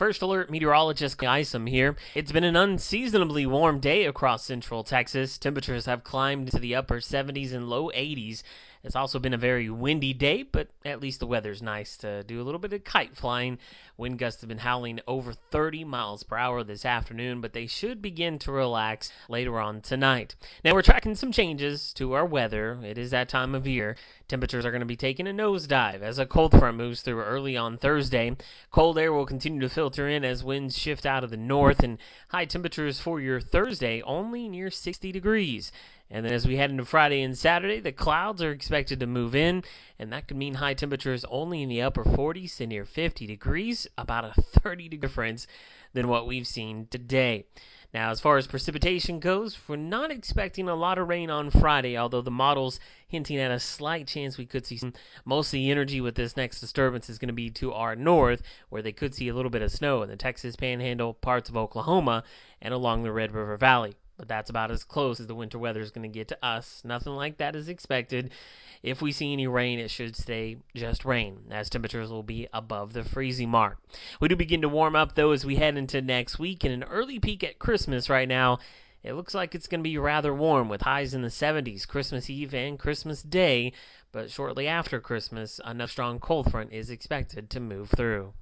First Alert meteorologist Isom here. It's been an unseasonably warm day across central Texas. Temperatures have climbed to the upper 70s and low 80s. It's also been a very windy day, but at least the weather's nice to do a little bit of kite flying. Wind gusts have been howling over 30 miles per hour this afternoon, but they should begin to relax later on tonight. Now we're tracking some changes to our weather. It is that time of year. Temperatures are going to be taking a nosedive as a cold front moves through early on Thursday. Cold air will continue to filter in as winds shift out of the north, and high temperatures for your Thursday only near 60 degrees. And then as we head into Friday and Saturday, the clouds are expected to move in, and that could mean high temperatures only in the upper 40s to near 50 degrees, about a 30-degree difference than what we've seen today. Now, as far as precipitation goes, we're not expecting a lot of rain on Friday, although the model's hinting at a slight chance we could see some. Most of the energy with this next disturbance is going to be to our north, where they could see a little bit of snow in the Texas Panhandle, parts of Oklahoma, and along the Red River Valley. But that's about as close as the winter weather is going to get to us. Nothing like that is expected. If we see any rain, it should stay just rain, as temperatures will be above the freezing mark. We do begin to warm up, though, as we head into next week, and an early peek at Christmas right now. It looks like it's going to be rather warm, with highs in the 70s Christmas Eve and Christmas Day, but shortly after Christmas, another strong cold front is expected to move through.